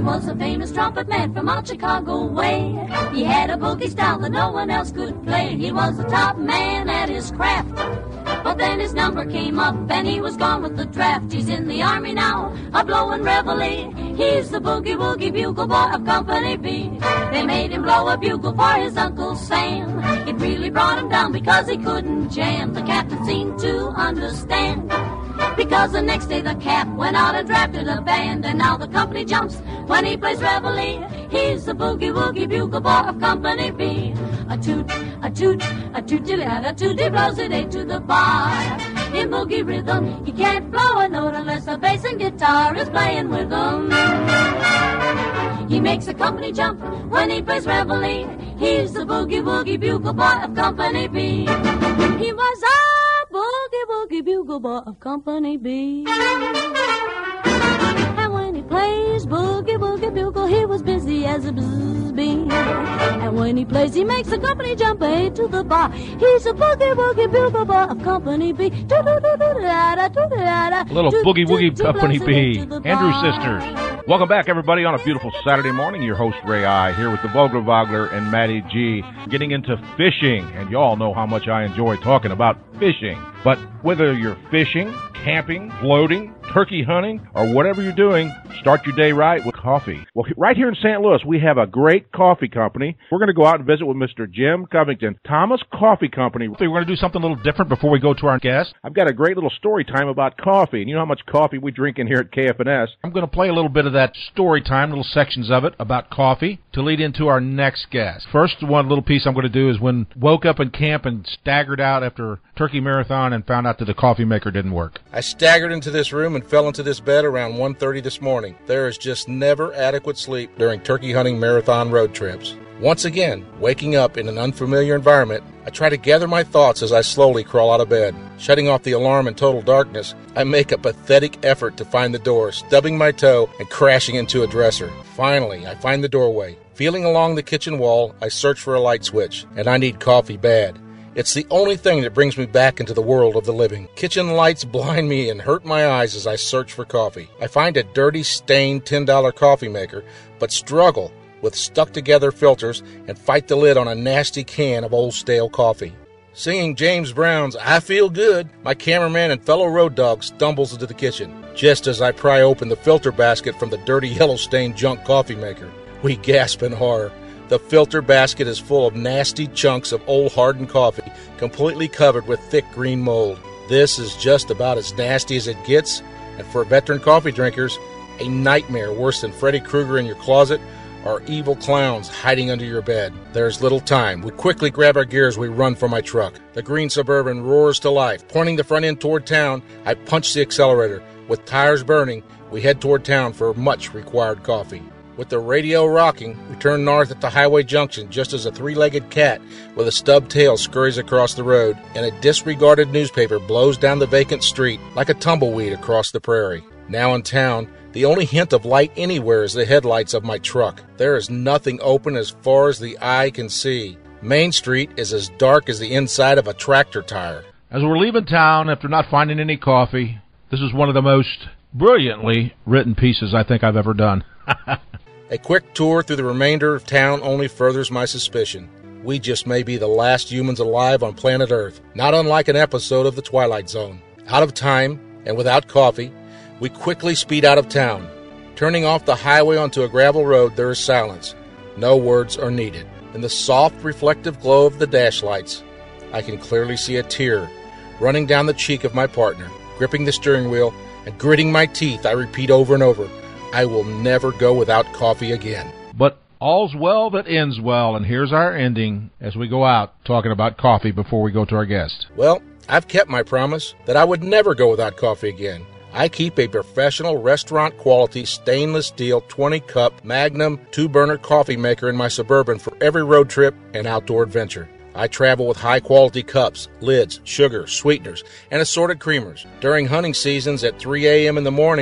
was a famous trumpet man from out Chicago way. He had a boogie style that no one else could play. He was the top man at his craft. But then his number came up and he was gone with the draft. He's in the army now, a-blowin' reveille. He's the boogie-woogie bugle boy of Company B. They made him blow a bugle for his Uncle Sam. It really brought him down because he couldn't jam. The captain seemed to understand, because the next day the cap went out and drafted a band. And now the company jumps when he plays reveille. He's the boogie-woogie bugle boy of Company B. A toot, a toot, a toot-a-toot, a toot, he blows it eight to the bar. In boogie rhythm, he can't blow a note unless the bass and guitar is playing with him. He makes the company jump when he plays reveille. He's the boogie-woogie bugle boy of Company B. He was a boogie-woogie bugle boy of Company B. And when he plays boogie-woogie bugle, he was busy as a bzz bee. And when he plays, he makes the company jump eight to the bar. He's a boogie-woogie bugle boy of Company B. Little boogie-woogie Company B. Andrew Sisters. Welcome back, everybody, on a beautiful Saturday morning. Your host, Ray I, here with the Vogler and Matty G, getting into fishing. And y'all know how much I enjoy talking about fishing. But whether you're fishing, camping, floating, turkey hunting, or whatever you're doing, start your day right with coffee. Well, right here in St. Louis, we have a great coffee company. We're going to go out and visit with Mr. Jim Covington, Thomas Coffee Company. We're going to do something a little different before we go to our guest. I've got a great little story time about coffee. And you know how much coffee we drink in here at KFNS. I'm going to play a little bit of that story time, little sections of it about coffee to lead into our next guest. First, one little piece I'm going to do is when woke up in camp and staggered out after turkey marathon and found out that the coffee maker didn't work. I staggered into this room and fell into this bed around 1:30 this morning. There is just never adequate sleep during turkey hunting marathon road trips. Once again, waking up in an unfamiliar environment, I try to gather my thoughts as I slowly crawl out of bed. Shutting off the alarm in total darkness, I make a pathetic effort to find the door, stubbing my toe and crashing into a dresser. Finally, I find the doorway. Feeling along the kitchen wall, I search for a light switch, and I need coffee bad. It's the only thing that brings me back into the world of the living. Kitchen lights blind me and hurt my eyes as I search for coffee. I find a dirty, stained $10 coffee maker, but struggle with stuck-together filters and fight the lid on a nasty can of old stale coffee. Singing James Brown's I Feel Good, my cameraman and fellow road dog stumbles into the kitchen, just as I pry open the filter basket from the dirty yellow-stained junk coffee maker. We gasp in horror. The filter basket is full of nasty chunks of old hardened coffee, completely covered with thick green mold. This is just about as nasty as it gets, and for veteran coffee drinkers, a nightmare worse than Freddy Krueger in your closet or evil clowns hiding under your bed. There's little time. We quickly grab our gear as we run for my truck. The green Suburban roars to life. Pointing the front end toward town, I punch the accelerator. With tires burning, we head toward town for much required coffee. With the radio rocking, we turn north at the highway junction just as a three-legged cat with a stubbed tail scurries across the road and a disregarded newspaper blows down the vacant street like a tumbleweed across the prairie. Now in town, the only hint of light anywhere is the headlights of my truck. There is nothing open as far as the eye can see. Main Street is as dark as the inside of a tractor tire. As we're leaving town after not finding any coffee, this is one of the most brilliantly written pieces I think I've ever done. A quick tour through the remainder of town only furthers my suspicion. We just may be the last humans alive on planet Earth, not unlike an episode of The Twilight Zone. Out of time and without coffee, we quickly speed out of town. Turning off the highway onto a gravel road, there is silence. No words are needed. In the soft, reflective glow of the dash lights, I can clearly see a tear running down the cheek of my partner. Gripping the steering wheel and gritting my teeth, I repeat over and over, I will never go without coffee again. But all's well that ends well, and here's our ending as we go out talking about coffee before we go to our guest. Well, I've kept my promise that I would never go without coffee again. I keep a professional restaurant-quality stainless steel 20-cup Magnum 2-burner coffee maker in my Suburban for every road trip and outdoor adventure. I travel with high-quality cups, lids, sugar, sweeteners, and assorted creamers. During hunting seasons at 3 a.m. in the morning,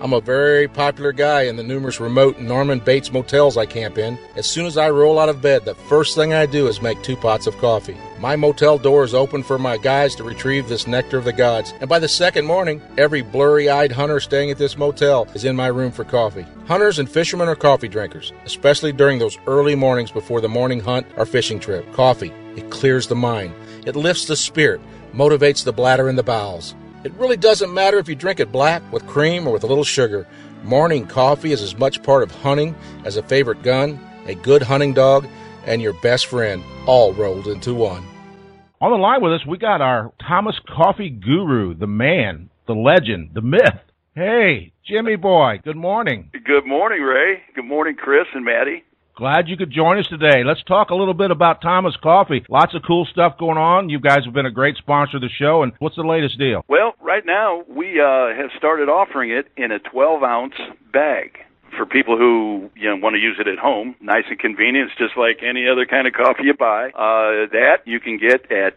I'm a very popular guy in the numerous remote Norman Bates motels I camp in. As soon as I roll out of bed, the first thing I do is make 2 pots of coffee. My motel door is open for my guys to retrieve this nectar of the gods, and by the second morning, every blurry-eyed hunter staying at this motel is in my room for coffee. Hunters and fishermen are coffee drinkers, especially during those early mornings before the morning hunt or fishing trip. Coffee, it clears the mind. It lifts the spirit, motivates the bladder and the bowels. It really doesn't matter if you drink it black, with cream, or with a little sugar. Morning coffee is as much part of hunting as a favorite gun, a good hunting dog, and your best friend, all rolled into one. On the line with us, we got our Thomas Coffee guru, the man, the legend, the myth. Hey, Jimmy boy, good morning. Good morning, Ray. Good morning, Chris and Maddie. Glad you could join us today. Let's talk a little bit about Thomas Coffee. Lots of cool stuff going on. You guys have been a great sponsor of the show, and what's the latest deal? Well, right now we have started offering it in a 12-ounce bag for people who want to use it at home. Nice and convenient. It's just like any other kind of coffee you buy. That you can get at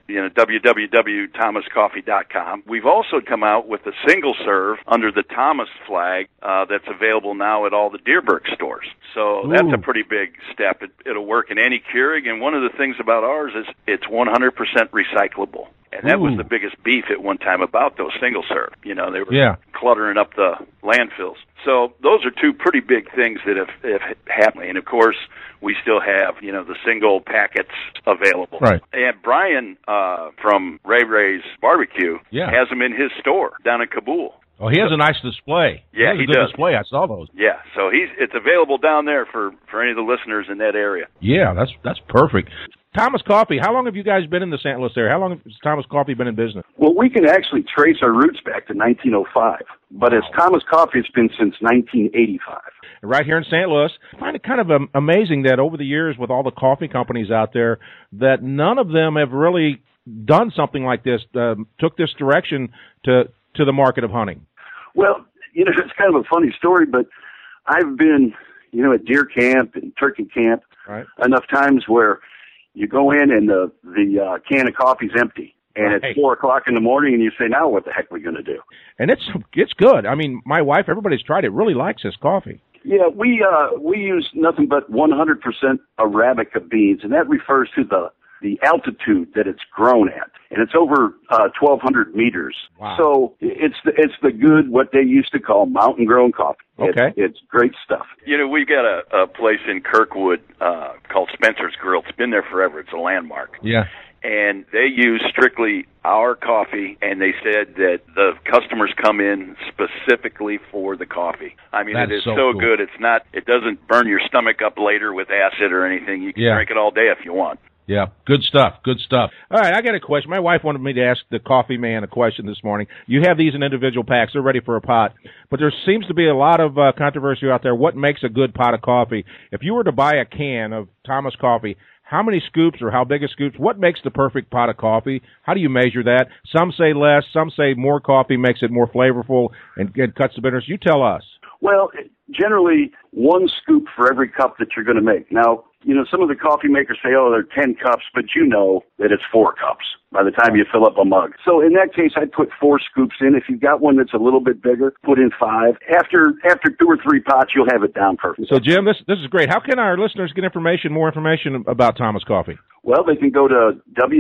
www.thomascoffee.com. We've also come out with a single serve under the Thomas flag that's available now at all the Deerberg stores. So that's a pretty big step. It'll work in any Keurig, and one of the things about ours is it's 100% recyclable. And that was the biggest beef at one time about those single serve. They were cluttering up the landfills. So those are 2 pretty big things that have happened. And, of course, we still have, the single packets available. Right. And Brian from Ray Ray's Barbecue has them in his store down in Kabul. Oh, he has a nice display. Yeah, he does. Display. I saw those. Yeah, so it's available down there for any of the listeners in that area. Yeah, that's perfect. Thomas Coffee, how long have you guys been in the St. Louis area? How long has Thomas Coffee been in business? Well, we can actually trace our roots back to 1905, but as Thomas Coffee, it's been since 1985. Right here in St. Louis. I find it kind of amazing that over the years with all the coffee companies out there, that none of them have really done something like this, took this direction to the market of hunting. Well, it's kind of a funny story, but I've been, at deer camp and turkey camp enough times where you go in and the can of coffee's empty, and it's 4 o'clock in the morning, and you say, now what the heck are we going to do? And it's good. I mean, my wife, everybody's tried it, really likes this coffee. Yeah, we use nothing but 100% Arabica beans, and that refers to the altitude that it's grown at, and it's over 1,200 meters. Wow. So it's the good, what they used to call mountain-grown coffee. Okay. It's great stuff. We've got a place in Kirkwood called Spencer's Grill. It's been there forever. It's a landmark. Yeah. And they use strictly our coffee, and they said that the customers come in specifically for the coffee. I mean, it is so cool. good. It doesn't burn your stomach up later with acid or anything. You can drink it all day if you want. Yeah, good stuff, good stuff. All right, I got a question. My wife wanted me to ask the coffee man a question this morning. You have these in individual packs. They're ready for a pot. But there seems to be a lot of controversy out there. What makes a good pot of coffee? If you were to buy a can of Thomas Coffee, how many scoops or how big a scoops? What makes the perfect pot of coffee? How do you measure that? Some say less. Some say more coffee makes it more flavorful and cuts the bitterness. You tell us. Well, generally, 1 scoop for every cup that you're going to make. Now, some of the coffee makers say, they're 10 cups, but you know that it's 4 cups by the time you fill up a mug. So in that case, I'd put 4 scoops in. If you've got one that's a little bit bigger, put in 5. After 2 or 3 pots, you'll have it down perfect. So, Jim, this is great. How can our listeners get more information about Thomas Coffee? Well, they can go to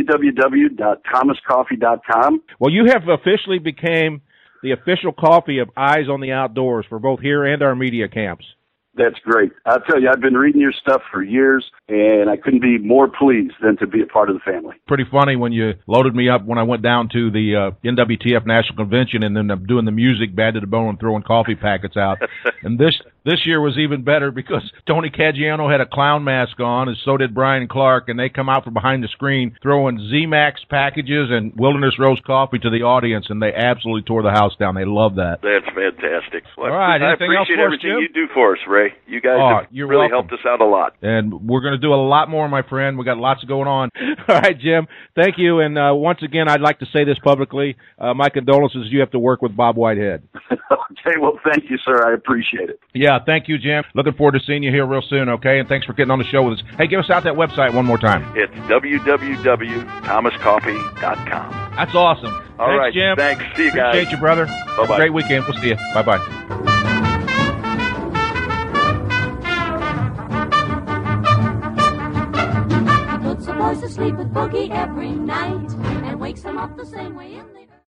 www.thomascoffee.com. Well, you have officially became the official coffee of Eyes on the Outdoors for both here and our media camps. That's great. I'll tell you, I've been reading your stuff for years, and I couldn't be more pleased than to be a part of the family. Pretty funny when you loaded me up when I went down to the NWTF National Convention, and then I'm doing the music bad to the bone and throwing coffee packets out. And this year was even better because Tony Caggiano had a clown mask on, and so did Brian Clark, and they come out from behind the screen throwing Z-Max packages and Wilderness Roast coffee to the audience, and they absolutely tore the house down. They love that. That's fantastic. Well, all right, I appreciate everything you do for us, Ray. You guys have really helped us out a lot. And we're going to do a lot more, my friend. We got lots going on. All right, Jim, thank you. And once again, I'd like to say this publicly. My condolences. You have to work with Bob Whitehead. Okay, well, thank you, sir. I appreciate it. Yeah, thank you, Jim. Looking forward to seeing you here real soon, okay? And thanks for getting on the show with us. Hey, give us out that website one more time. It's www.thomascoffee.com. That's awesome. All right, Jim. Thanks. See you guys. Appreciate you, brother. Bye-bye. Great weekend. We'll see you. Bye-bye. goes to sleep with Boogie every night and wakes him up the same way in the